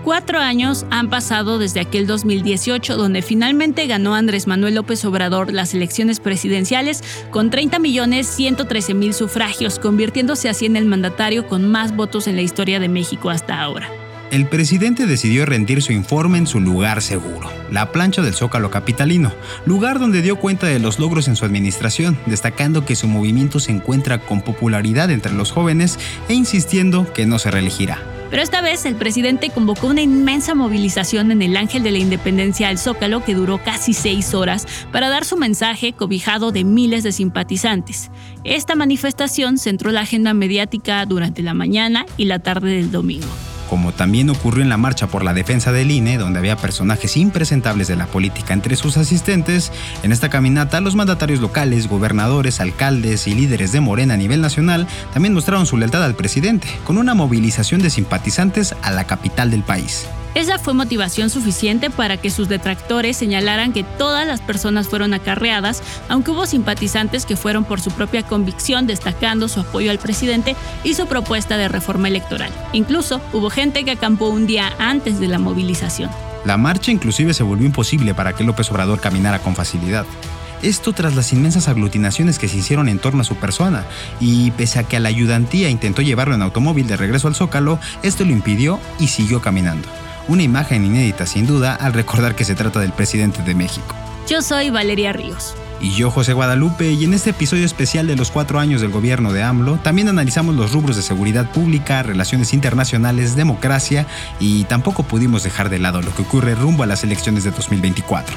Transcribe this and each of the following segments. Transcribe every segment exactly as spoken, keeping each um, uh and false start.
Cuatro años han pasado desde aquel dos mil dieciocho, donde finalmente ganó Andrés Manuel López Obrador las elecciones presidenciales con treinta millones ciento trece mil sufragios, convirtiéndose así en el mandatario con más votos en la historia de México hasta ahora. El presidente decidió rendir su informe en su lugar seguro, la plancha del Zócalo capitalino, lugar donde dio cuenta de los logros en su administración, destacando que su movimiento se encuentra con popularidad entre los jóvenes e insistiendo que no se reelegirá. Pero esta vez el presidente convocó una inmensa movilización en el Ángel de la Independencia al Zócalo que duró casi seis horas para dar su mensaje cobijado de miles de simpatizantes. Esta manifestación centró la agenda mediática durante la mañana y la tarde del domingo. Como también ocurrió en la marcha por la defensa del I N E, donde había personajes impresentables de la política entre sus asistentes, en esta caminata los mandatarios locales, gobernadores, alcaldes y líderes de Morena a nivel nacional también mostraron su lealtad al presidente, con una movilización de simpatizantes a la capital del país. Esa fue motivación suficiente para que sus detractores señalaran que todas las personas fueron acarreadas, aunque hubo simpatizantes que fueron por su propia convicción, destacando su apoyo al presidente y su propuesta de reforma electoral. Incluso hubo gente que acampó un día antes de la movilización. La marcha inclusive se volvió imposible para que López Obrador caminara con facilidad. Esto tras las inmensas aglutinaciones que se hicieron en torno a su persona, y pese a que la ayudantía intentó llevarlo en automóvil de regreso al Zócalo, esto lo impidió y siguió caminando. Una imagen inédita sin duda al recordar que se trata del presidente de México. Yo soy Valeria Ríos. Y yo, José Guadalupe, y en este episodio especial de los cuatro años del gobierno de AMLO, también analizamos los rubros de seguridad pública, relaciones internacionales, democracia, y tampoco pudimos dejar de lado lo que ocurre rumbo a las elecciones de dos mil veinticuatro.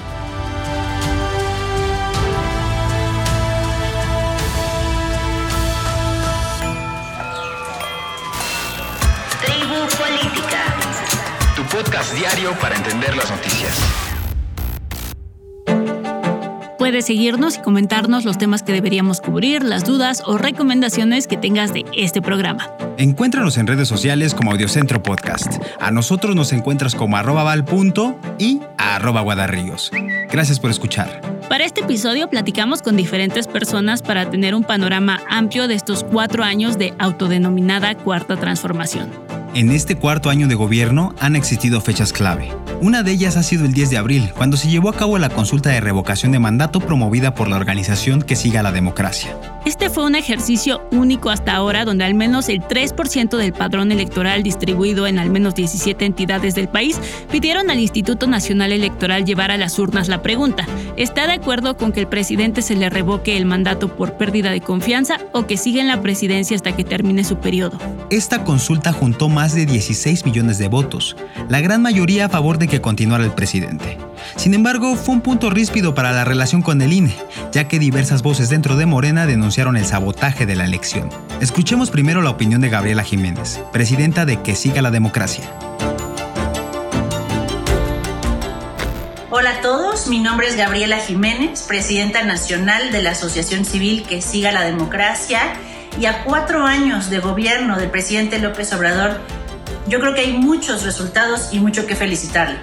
Podcast diario para entender las noticias. Puedes seguirnos y comentarnos los temas que deberíamos cubrir, las dudas o recomendaciones que tengas de este programa. Encuéntranos en redes sociales como Audiocentro Podcast. A nosotros nos encuentras como arroba val punto y a arroba guadarríos. Gracias por escuchar. Para este episodio platicamos con diferentes personas para tener un panorama amplio de estos cuatro años de autodenominada Cuarta Transformación. En este cuarto año de gobierno han existido fechas clave. Una de ellas ha sido el diez de abril, cuando se llevó a cabo la consulta de revocación de mandato promovida por la organización Que Siga la Democracia. Este fue un ejercicio único hasta ahora, donde al menos el tres por ciento del padrón electoral distribuido en al menos diecisiete entidades del país pidieron al Instituto Nacional Electoral llevar a las urnas la pregunta: ¿está de acuerdo con que el presidente se le revoque el mandato por pérdida de confianza o que siga en la presidencia hasta que termine su periodo? Esta consulta juntó más de dieciséis millones de votos, la gran mayoría a favor de que continuara el presidente. Sin embargo, fue un punto ríspido para la relación con el I N E, ya que diversas voces dentro de Morena denunciaron el sabotaje de la elección. Escuchemos primero la opinión de Gabriela Jiménez, presidenta de Que Siga la Democracia. Hola a todos, mi nombre es Gabriela Jiménez, presidenta nacional de la Asociación Civil Que Siga la Democracia, y a cuatro años de gobierno del presidente López Obrador, yo creo que hay muchos resultados y mucho que felicitarle.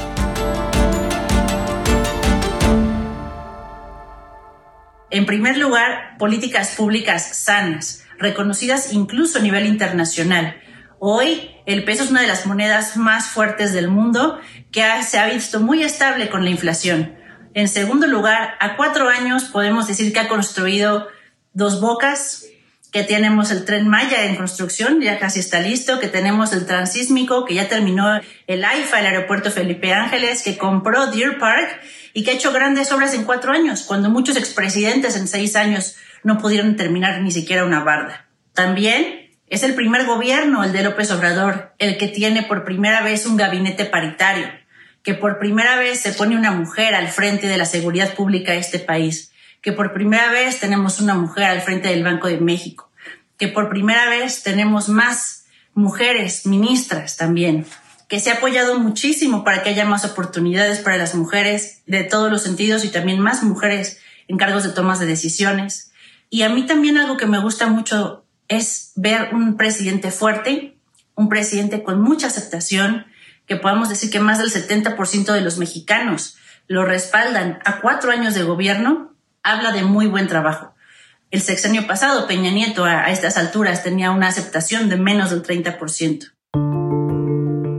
En primer lugar, políticas públicas sanas, reconocidas incluso a nivel internacional. Hoy, el peso es una de las monedas más fuertes del mundo que ha, se ha visto muy estable con la inflación. En segundo lugar, a cuatro años podemos decir que ha construido Dos Bocas, que tenemos el Tren Maya en construcción, ya casi está listo, que tenemos el Transísmico, que ya terminó el AIFA, el Aeropuerto Felipe Ángeles, que compró Deer Park y que ha hecho grandes obras en cuatro años, cuando muchos expresidentes en seis años no pudieron terminar ni siquiera una barda. También es el primer gobierno, el de López Obrador, el que tiene por primera vez un gabinete paritario, que por primera vez se pone una mujer al frente de la seguridad pública de este país, que por primera vez tenemos una mujer al frente del Banco de México, que por primera vez tenemos más mujeres ministras también, que se ha apoyado muchísimo para que haya más oportunidades para las mujeres de todos los sentidos y también más mujeres en cargos de tomas de decisiones. Y a mí también algo que me gusta mucho es ver un presidente fuerte, un presidente con mucha aceptación, que podamos decir que más del setenta por ciento de los mexicanos lo respaldan a cuatro años de gobierno, habla de muy buen trabajo. El sexenio pasado, Peña Nieto, a, a estas alturas tenía una aceptación de menos del treinta por ciento. De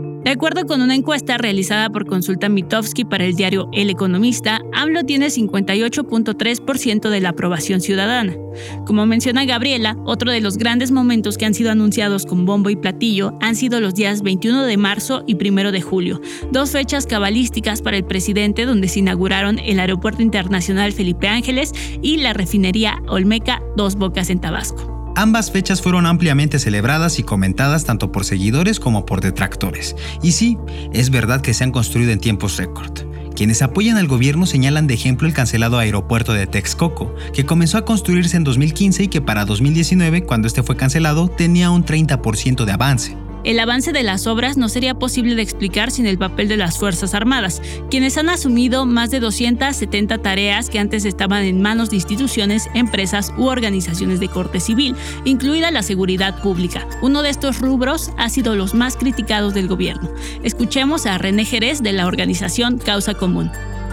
acuerdo con una encuesta realizada por Consulta Mitofsky para el diario El Economista, AMLO tiene cincuenta y ocho punto tres por ciento de la aprobación ciudadana. Como menciona Gabriela, otro de los grandes momentos que han sido anunciados con bombo y platillo han sido los días veintiuno de marzo y primero de julio, dos fechas cabalísticas para el presidente donde se inauguraron el Aeropuerto Internacional Felipe Ángeles y la refinería Olmeca Dos Bocas en Tabasco. Ambas fechas fueron ampliamente celebradas y comentadas tanto por seguidores como por detractores. Y sí, es verdad que se han construido en tiempos récord. Quienes apoyan al gobierno señalan de ejemplo el cancelado aeropuerto de Texcoco, que comenzó a construirse en dos mil quince y que para dos mil diecinueve, cuando este fue cancelado, tenía un treinta por ciento de avance. El avance de las obras no sería posible de explicar sin el papel de las Fuerzas Armadas, quienes han asumido más de doscientas setenta tareas que antes estaban en manos de instituciones, empresas u organizaciones de corte civil, incluida la seguridad pública. Uno de estos rubros ha sido los más criticados del gobierno. Escuchemos a René Jerez de la organización Causa Común.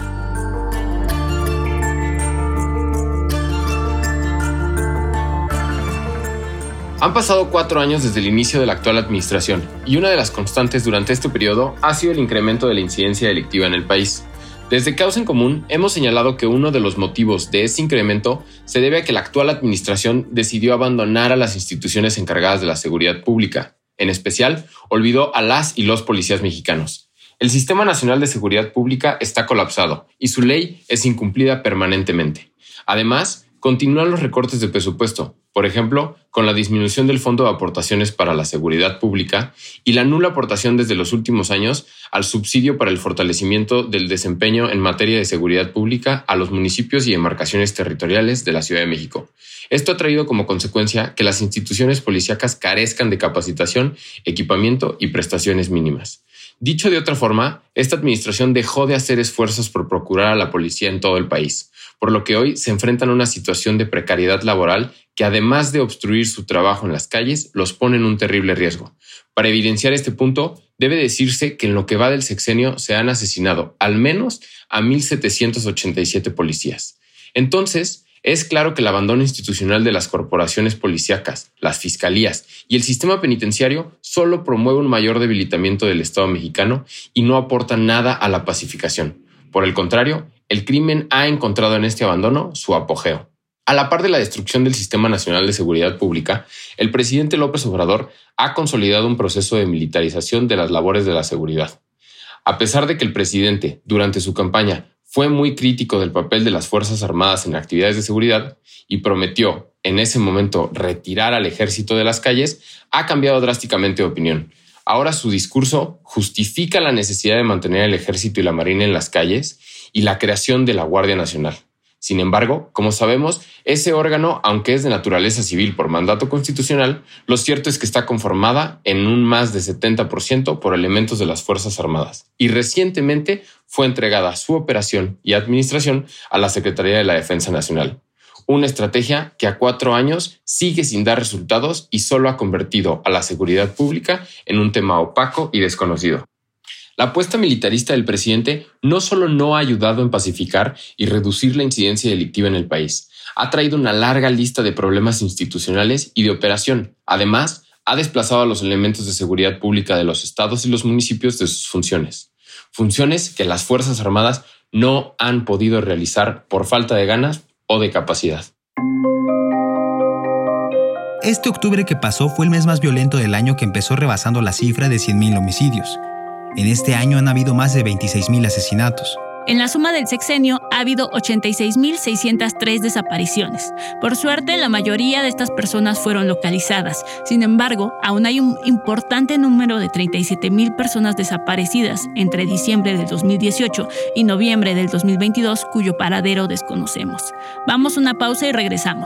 Han pasado cuatro años desde el inicio de la actual administración y una de las constantes durante este periodo ha sido el incremento de la incidencia delictiva en el país. Desde Causa en Común hemos señalado que uno de los motivos de ese incremento se debe a que la actual administración decidió abandonar a las instituciones encargadas de la seguridad pública. En especial, olvidó a las y los policías mexicanos. El Sistema Nacional de Seguridad Pública está colapsado y su ley es incumplida permanentemente. Además, continúan los recortes de presupuesto, por ejemplo, con la disminución del Fondo de Aportaciones para la Seguridad Pública y la nula aportación desde los últimos años al subsidio para el fortalecimiento del desempeño en materia de seguridad pública a los municipios y demarcaciones territoriales de la Ciudad de México. Esto ha traído como consecuencia que las instituciones policíacas carezcan de capacitación, equipamiento y prestaciones mínimas. Dicho de otra forma, esta administración dejó de hacer esfuerzos por procurar a la policía en todo el país, por lo que hoy se enfrentan a una situación de precariedad laboral que, además de obstruir su trabajo en las calles, los pone en un terrible riesgo. Para evidenciar este punto, debe decirse que en lo que va del sexenio se han asesinado al menos a mil setecientos ochenta y siete policías. Entonces, es claro que el abandono institucional de las corporaciones policíacas, las fiscalías y el sistema penitenciario solo promueve un mayor debilitamiento del Estado mexicano y no aporta nada a la pacificación. Por el contrario, el crimen ha encontrado en este abandono su apogeo. A la par de la destrucción del Sistema Nacional de Seguridad Pública, el presidente López Obrador ha consolidado un proceso de militarización de las labores de la seguridad. A pesar de que el presidente, durante su campaña, fue muy crítico del papel de las Fuerzas Armadas en actividades de seguridad y prometió en ese momento retirar al ejército de las calles, ha cambiado drásticamente de opinión. Ahora su discurso justifica la necesidad de mantener el ejército y la marina en las calles y la creación de la Guardia Nacional. Sin embargo, como sabemos, ese órgano, aunque es de naturaleza civil por mandato constitucional, lo cierto es que está conformada en un más de setenta por ciento por elementos de las Fuerzas Armadas y recientemente fue entregada su operación y administración a la Secretaría de la Defensa Nacional. Una estrategia que a cuatro años sigue sin dar resultados y solo ha convertido a la seguridad pública en un tema opaco y desconocido. La apuesta militarista del presidente no solo no ha ayudado en pacificar y reducir la incidencia delictiva en el país, ha traído una larga lista de problemas institucionales y de operación. Además, ha desplazado a los elementos de seguridad pública de los estados y los municipios de sus funciones. Funciones que las Fuerzas Armadas no han podido realizar por falta de ganas o de capacidad. Este octubre que pasó fue el mes más violento del año, que empezó rebasando la cifra de cien mil homicidios. En este año han habido más de veintiséis mil asesinatos. En la suma del sexenio ha habido ochenta y seis mil seiscientas tres desapariciones. Por suerte, la mayoría de estas personas fueron localizadas. Sin embargo, aún hay un importante número de treinta y siete mil personas desaparecidas entre diciembre del dos mil dieciocho y noviembre del dos mil veintidós, cuyo paradero desconocemos. Vamos a una pausa y regresamos.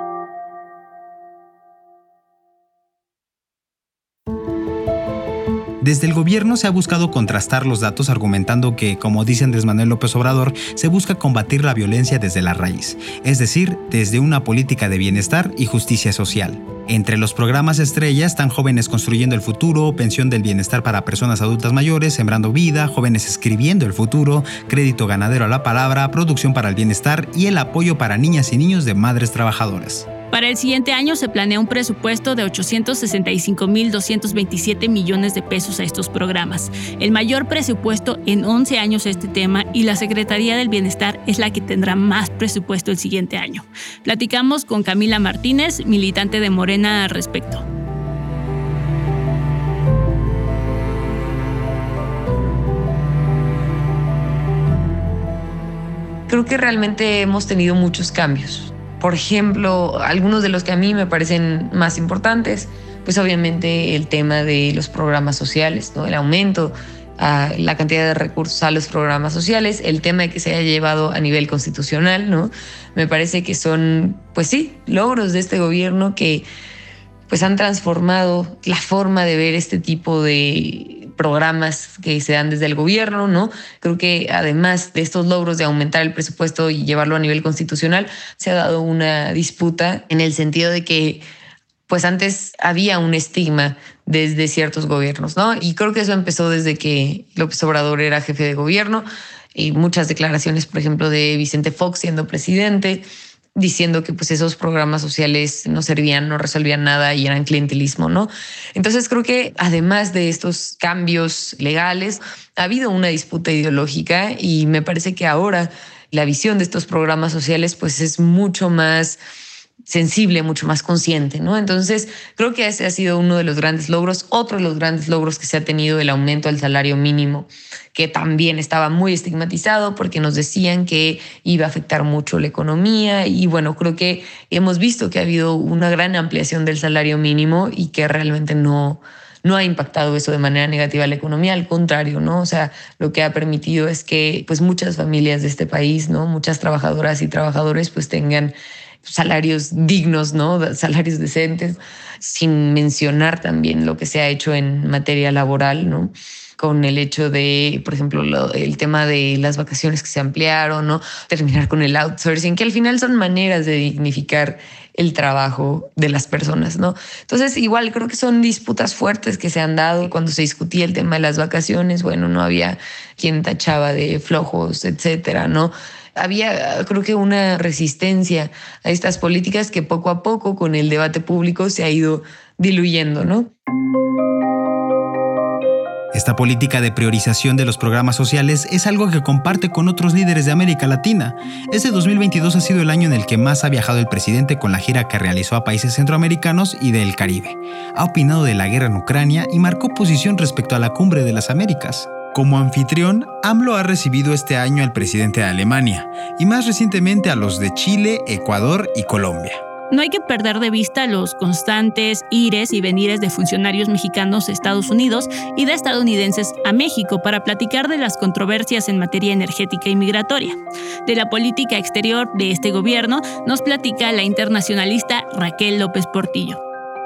Desde el gobierno se ha buscado contrastar los datos argumentando que, como dice Andrés Manuel López Obrador, se busca combatir la violencia desde la raíz, es decir, desde una política de bienestar y justicia social. Entre los programas estrella están Jóvenes Construyendo el Futuro, Pensión del Bienestar para Personas Adultas Mayores, Sembrando Vida, Jóvenes Escribiendo el Futuro, Crédito Ganadero a la Palabra, Producción para el Bienestar y el apoyo para niñas y niños de madres trabajadoras. Para el siguiente año se planea un presupuesto de ochocientos sesenta y cinco mil doscientos veintisiete millones de pesos a estos programas, el mayor presupuesto en once años a este tema, y la Secretaría del Bienestar es la que tendrá más presupuesto el siguiente año. Platicamos con Camila Martínez, militante de Morena, al respecto. Creo que realmente hemos tenido muchos cambios. Por ejemplo, algunos de los que a mí me parecen más importantes, pues obviamente el tema de los programas sociales, ¿no? El aumento a la cantidad de recursos a los programas sociales, el tema de que se haya llevado a nivel constitucional, ¿no? Me parece que son, pues sí, logros de este gobierno que pues han transformado la forma de ver este tipo de programas que se dan desde el gobierno, ¿no? Creo que además de estos logros de aumentar el presupuesto y llevarlo a nivel constitucional, se ha dado una disputa en el sentido de que pues antes había un estigma desde ciertos gobiernos, ¿no? Y creo que eso empezó desde que López Obrador era jefe de gobierno, y muchas declaraciones, por ejemplo, de Vicente Fox siendo presidente, diciendo que pues esos programas sociales no servían, no resolvían nada y eran clientelismo, ¿no? Entonces creo que además de estos cambios legales, ha habido una disputa ideológica, y me parece que ahora la visión de estos programas sociales pues es mucho más sensible, mucho más consciente, ¿no? Entonces creo que ese ha sido uno de los grandes logros. Otro de los grandes logros que se ha tenido, el aumento al salario mínimo, que también estaba muy estigmatizado porque nos decían que iba a afectar mucho la economía, y bueno, creo que hemos visto que ha habido una gran ampliación del salario mínimo y que realmente no, no ha impactado eso de manera negativa a la economía, al contrario, ¿no? O sea, lo que ha permitido es que pues muchas familias de este país, ¿no? Muchas trabajadoras y trabajadores pues tengan salarios dignos, ¿no? Salarios decentes, sin mencionar también lo que se ha hecho en materia laboral, ¿no? Con el hecho de, por ejemplo, lo, el tema de las vacaciones que se ampliaron, ¿no? Terminar con el outsourcing, que al final son maneras de dignificar el trabajo de las personas, ¿no? Entonces, igual creo que son disputas fuertes que se han dado. Cuando se discutía el tema de las vacaciones, bueno, no había quien tachaba de flojos, etcétera, ¿no? Había, creo que, una resistencia a estas políticas que poco a poco, con el debate público, se ha ido diluyendo, ¿no? Esta política de priorización de los programas sociales es algo que comparte con otros líderes de América Latina. Este dos mil veintidós ha sido el año en el que más ha viajado el presidente con la gira que realizó a países centroamericanos y del Caribe. Ha opinado de la guerra en Ucrania y marcó posición respecto a la Cumbre de las Américas. Como anfitrión, AMLO ha recibido este año al presidente de Alemania y más recientemente a los de Chile, Ecuador y Colombia. No hay que perder de vista los constantes ires y venires de funcionarios mexicanos a Estados Unidos y de estadounidenses a México para platicar de las controversias en materia energética y migratoria. De la política exterior de este gobierno nos platica la internacionalista Raquel López Portillo.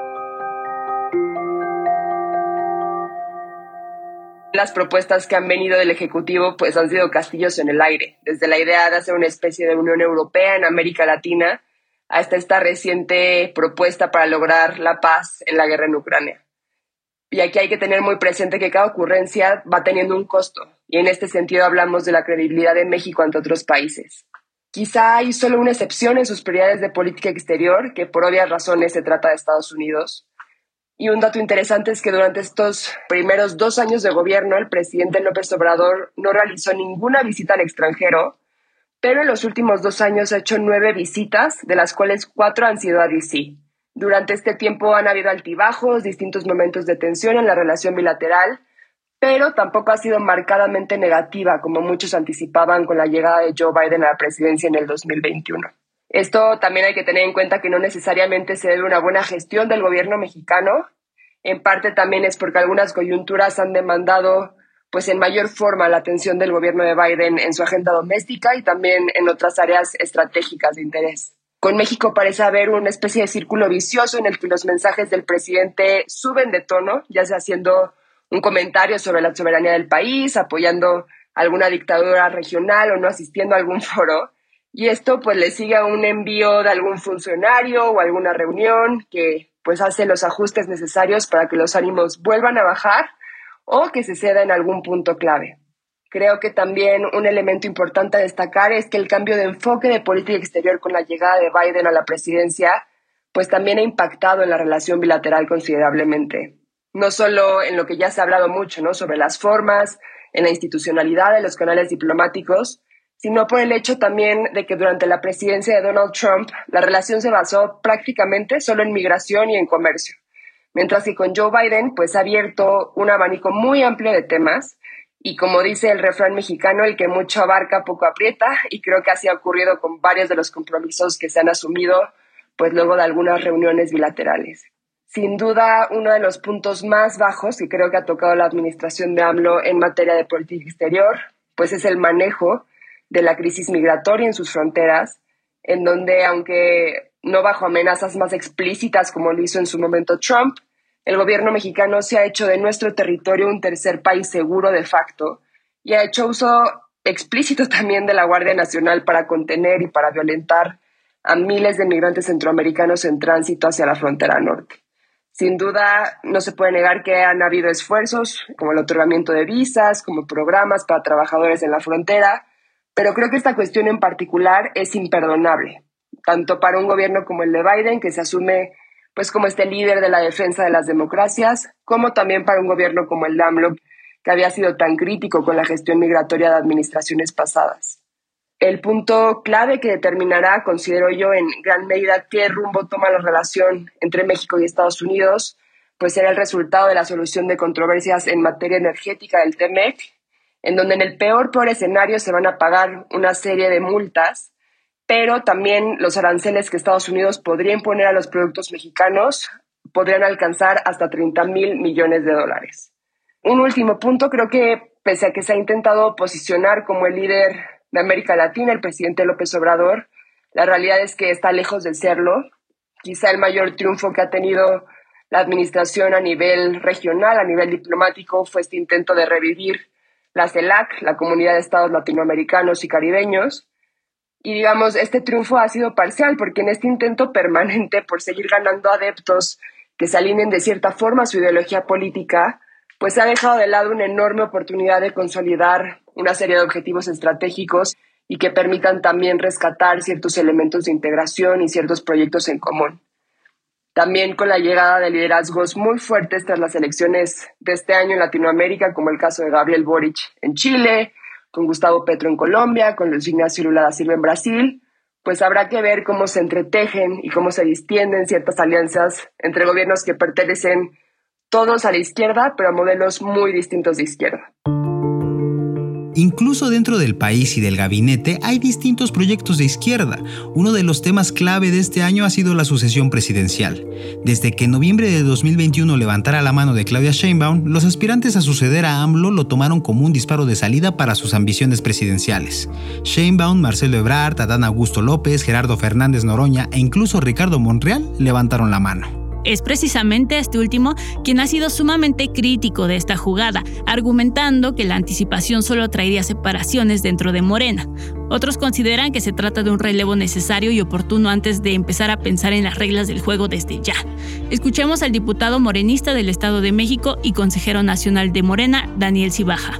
Las propuestas que han venido del Ejecutivo pues han sido castillos en el aire, desde la idea de hacer una especie de Unión Europea en América Latina hasta esta reciente propuesta para lograr la paz en la guerra en Ucrania. Y aquí hay que tener muy presente que cada ocurrencia va teniendo un costo, y en este sentido hablamos de la credibilidad de México ante otros países. Quizá hay solo una excepción en sus prioridades de política exterior, que por obvias razones se trata de Estados Unidos. Y un dato interesante es que durante estos primeros dos años de gobierno, el presidente López Obrador no realizó ninguna visita al extranjero, pero en los últimos dos años ha hecho nueve visitas, de las cuales cuatro han sido a D C. Durante este tiempo han habido altibajos, distintos momentos de tensión en la relación bilateral, pero tampoco ha sido marcadamente negativa, como muchos anticipaban con la llegada de Joe Biden a la presidencia en el dos mil veintiuno. Esto también hay que tener en cuenta que no necesariamente se debe a una buena gestión del gobierno mexicano. En parte también es porque algunas coyunturas han demandado pues en mayor forma la atención del gobierno de Biden en su agenda doméstica y también en otras áreas estratégicas de interés. Con México parece haber una especie de círculo vicioso en el que los mensajes del presidente suben de tono, ya sea haciendo un comentario sobre la soberanía del país, apoyando alguna dictadura regional o no asistiendo a algún foro. Y esto pues le sigue a un envío de algún funcionario o alguna reunión que pues hace los ajustes necesarios para que los ánimos vuelvan a bajar o que se ceda en algún punto clave. Creo que también un elemento importante a destacar es que el cambio de enfoque de política exterior con la llegada de Biden a la presidencia pues también ha impactado en la relación bilateral considerablemente. No solo en lo que ya se ha hablado mucho, ¿no?, sobre las formas, en la institucionalidad de los canales diplomáticos, sino por el hecho también de que durante la presidencia de Donald Trump la relación se basó prácticamente solo en migración y en comercio, mientras que con Joe Biden pues ha abierto un abanico muy amplio de temas y, como dice el refrán mexicano, el que mucho abarca poco aprieta, y creo que así ha ocurrido con varios de los compromisos que se han asumido pues luego de algunas reuniones bilaterales. Sin duda, uno de los puntos más bajos que creo que ha tocado la administración de AMLO en materia de política exterior, pues es el manejo de la crisis migratoria en sus fronteras, en donde, aunque no bajo amenazas más explícitas como lo hizo en su momento Trump, el gobierno mexicano se ha hecho de nuestro territorio un tercer país seguro de facto y ha hecho uso explícito también de la Guardia Nacional para contener y para violentar a miles de migrantes centroamericanos en tránsito hacia la frontera norte. Sin duda, no se puede negar que han habido esfuerzos, como el otorgamiento de visas, como programas para trabajadores en la frontera, pero creo que esta cuestión en particular es imperdonable, tanto para un gobierno como el de Biden, que se asume pues como este líder de la defensa de las democracias, como también para un gobierno como el de AMLO, que había sido tan crítico con la gestión migratoria de administraciones pasadas. El punto clave que determinará, considero yo, en gran medida qué rumbo toma la relación entre México y Estados Unidos, pues será el resultado de la solución de controversias en materia energética del T M E C, en donde en el peor, peor escenario se van a pagar una serie de multas, pero también los aranceles que Estados Unidos podría imponer a los productos mexicanos podrían alcanzar hasta treinta mil millones de dólares. Un último punto, creo que pese a que se ha intentado posicionar como el líder de América Latina, el presidente López Obrador, la realidad es que está lejos de serlo. Quizá el mayor triunfo que ha tenido la administración a nivel regional, a nivel diplomático, fue este intento de revivir la CELAC, la Comunidad de Estados Latinoamericanos y Caribeños. Y digamos, este triunfo ha sido parcial porque en este intento permanente por seguir ganando adeptos que se alineen de cierta forma a su ideología política, pues se ha dejado de lado una enorme oportunidad de consolidar una serie de objetivos estratégicos y que permitan también rescatar ciertos elementos de integración y ciertos proyectos en común. También con la llegada de liderazgos muy fuertes tras las elecciones de este año en Latinoamérica, como el caso de Gabriel Boric en Chile, con Gustavo Petro en Colombia, con Luis Ignacio Lula da Silva en Brasil, pues habrá que ver cómo se entretejen y cómo se distienden ciertas alianzas entre gobiernos que pertenecen todos a la izquierda, pero a modelos muy distintos de izquierda. Incluso dentro del país y del gabinete hay distintos proyectos de izquierda. Uno de los temas clave de este año ha sido la sucesión presidencial. Desde que en noviembre de dos mil veintiuno levantara la mano de Claudia Sheinbaum, los aspirantes a suceder a AMLO lo tomaron como un disparo de salida para sus ambiciones presidenciales. Sheinbaum, Marcelo Ebrard, Adán Augusto López, Gerardo Fernández Noroña e incluso Ricardo Monreal levantaron la mano. Es precisamente este último quien ha sido sumamente crítico de esta jugada, argumentando que la anticipación solo traería separaciones dentro de Morena. Otros consideran que se trata de un relevo necesario y oportuno antes de empezar a pensar en las reglas del juego desde ya. Escuchemos al diputado morenista del Estado de México y consejero nacional de Morena, Daniel Cibaja.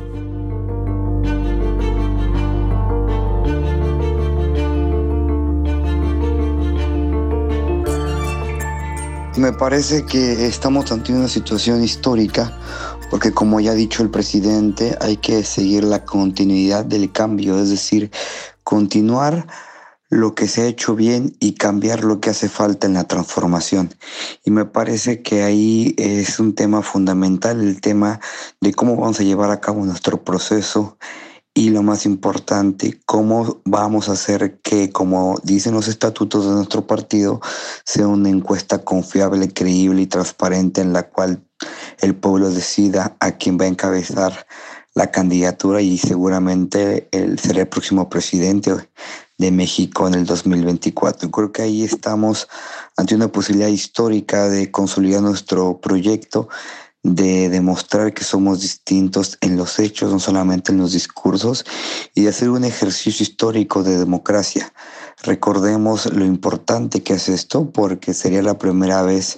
Me parece que estamos ante una situación histórica porque, como ya ha dicho el presidente, hay que seguir la continuidad del cambio, es decir, continuar lo que se ha hecho bien y cambiar lo que hace falta en la transformación. Y me parece que ahí es un tema fundamental, el tema de cómo vamos a llevar a cabo nuestro proceso. Y lo más importante, cómo vamos a hacer que, como dicen los estatutos de nuestro partido, sea una encuesta confiable, creíble y transparente en la cual el pueblo decida a quién va a encabezar la candidatura y seguramente él será el próximo presidente de México en el dos mil veinticuatro. Creo que ahí estamos ante una posibilidad histórica de consolidar nuestro proyecto, de demostrar que somos distintos en los hechos, no solamente en los discursos, y de hacer un ejercicio histórico de democracia. Recordemos lo importante que es esto, porque sería la primera vez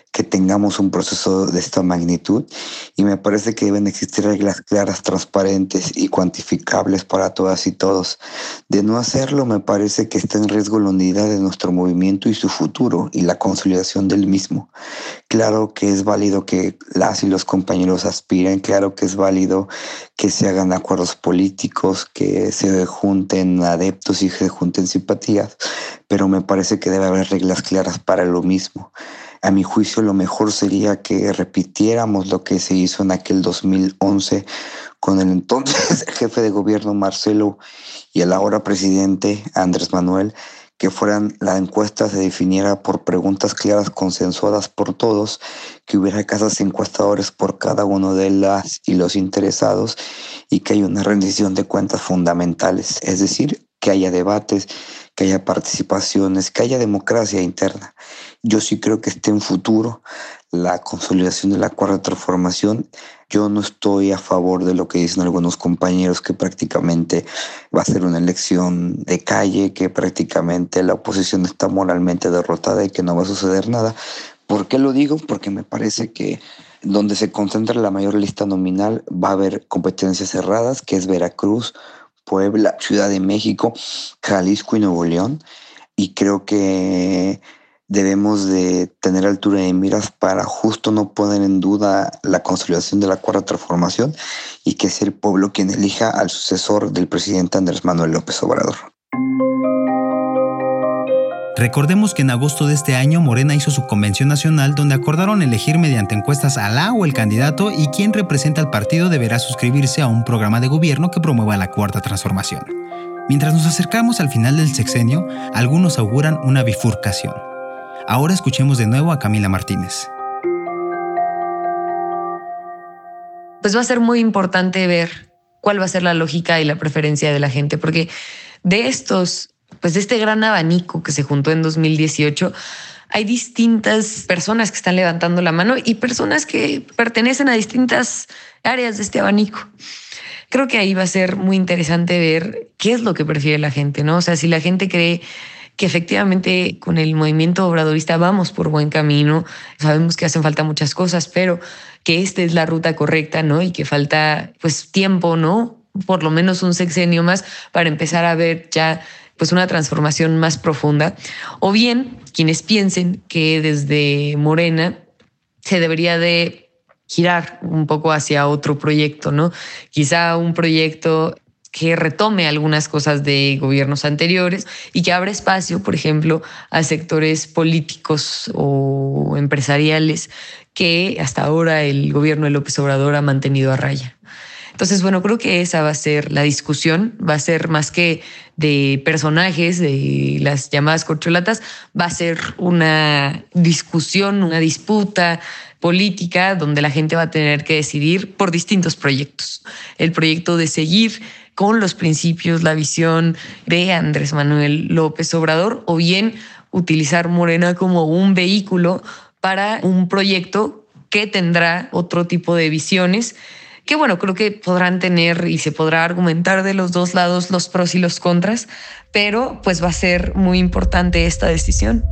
que tengamos un proceso de esta magnitud, y me parece que deben existir reglas claras, transparentes y cuantificables para todas y todos. De no hacerlo, me parece que está en riesgo la unidad de nuestro movimiento y su futuro y la consolidación del mismo. Claro que es válido que las y los compañeros aspiren, claro que es válido que se hagan acuerdos políticos, que se junten adeptos y se junten simpatías, pero me parece que debe haber reglas claras para lo mismo. A mi juicio, lo mejor sería que repitiéramos lo que se hizo en aquel dos mil once con el entonces jefe de gobierno Marcelo y el ahora presidente Andrés Manuel, que fueran la encuesta se definiera por preguntas claras consensuadas por todos, que hubiera casas encuestadores por cada uno de las y los interesados y que haya una rendición de cuentas fundamentales, es decir, que haya debates, que haya participaciones, que haya democracia interna. Yo sí creo que esté en futuro la consolidación de la cuarta transformación. Yo no estoy a favor de lo que dicen algunos compañeros, que prácticamente va a ser una elección de calle, que prácticamente la oposición está moralmente derrotada y que no va a suceder nada. ¿Por qué lo digo? Porque me parece que donde se concentra la mayor lista nominal va a haber competencias cerradas, que es Veracruz, Puebla, Ciudad de México, Jalisco y Nuevo León, y creo que debemos de tener altura de miras para justo no poner en duda la consolidación de la cuarta transformación y que sea el pueblo quien elija al sucesor del presidente Andrés Manuel López Obrador. Recordemos que en agosto de este año Morena hizo su convención nacional donde acordaron elegir mediante encuestas a la o el candidato, y quien representa al partido deberá suscribirse a un programa de gobierno que promueva la cuarta transformación. Mientras nos acercamos al final del sexenio, algunos auguran una bifurcación. Ahora escuchemos de nuevo a Camila Martínez. Pues va a ser muy importante ver cuál va a ser la lógica y la preferencia de la gente, porque de estos, pues de este gran abanico que se juntó en dos mil dieciocho, hay distintas personas que están levantando la mano y personas que pertenecen a distintas áreas de este abanico. Creo que ahí va a ser muy interesante ver qué es lo que prefiere la gente, ¿no? O sea, si la gente cree que efectivamente con el movimiento obradorista vamos por buen camino, sabemos que hacen falta muchas cosas, pero que esta es la ruta correcta, ¿no? Y que falta pues tiempo, ¿no? Por lo menos un sexenio más para empezar a ver ya pues una transformación más profunda. O bien quienes piensen que desde Morena se debería de girar un poco hacia otro proyecto, ¿no? Quizá un proyecto que retome algunas cosas de gobiernos anteriores y que abra espacio, por ejemplo, a sectores políticos o empresariales que hasta ahora el gobierno de López Obrador ha mantenido a raya. Entonces, bueno, creo que esa va a ser la discusión, va a ser más que de personajes, de las llamadas corcholatas, va a ser una discusión, una disputa política donde la gente va a tener que decidir por distintos proyectos. El proyecto de seguir con los principios, la visión de Andrés Manuel López Obrador, o bien utilizar Morena como un vehículo para un proyecto que tendrá otro tipo de visiones, que bueno, creo que podrán tener y se podrá argumentar de los dos lados los pros y los contras, pero pues va a ser muy importante esta decisión.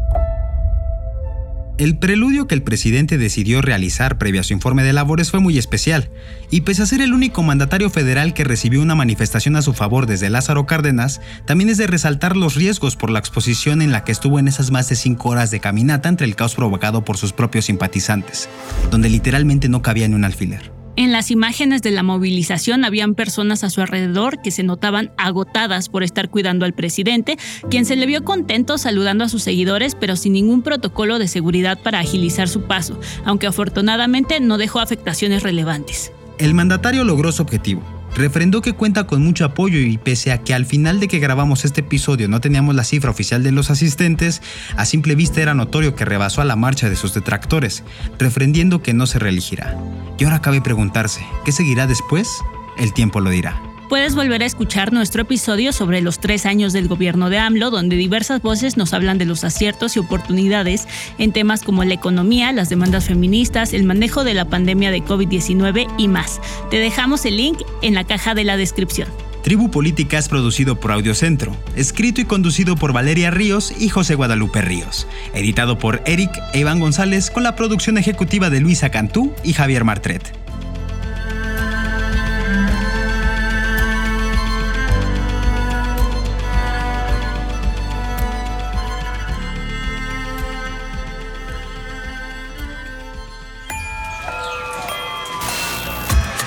El preludio que el presidente decidió realizar previo a su informe de labores fue muy especial, y pese a ser el único mandatario federal que recibió una manifestación a su favor desde Lázaro Cárdenas, también es de resaltar los riesgos por la exposición en la que estuvo en esas más de cinco horas de caminata entre el caos provocado por sus propios simpatizantes, donde literalmente no cabía ni un alfiler. En las imágenes de la movilización habían personas a su alrededor que se notaban agotadas por estar cuidando al presidente, quien se le vio contento saludando a sus seguidores, pero sin ningún protocolo de seguridad para agilizar su paso, aunque afortunadamente no dejó afectaciones relevantes. El mandatario logró su objetivo. Refrendó que cuenta con mucho apoyo y pese a que al final de que grabamos este episodio no teníamos la cifra oficial de los asistentes, a simple vista era notorio que rebasó a la marcha de sus detractores, refrendiendo que no se reelegirá. Y ahora cabe preguntarse, ¿qué seguirá después? El tiempo lo dirá. Puedes volver a escuchar nuestro episodio sobre los tres años del gobierno de AMLO, donde diversas voces nos hablan de los aciertos y oportunidades en temas como la economía, las demandas feministas, el manejo de la pandemia de covid diecinueve y más. Te dejamos el link en la caja de la descripción. Tribu Política es producido por Audiocentro, escrito y conducido por Valeria Ríos y José Guadalupe Ríos, editado por Eric e Iván González con la producción ejecutiva de Luisa Cantú y Javier Martret.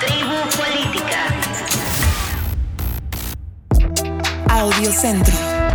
Audiocentro.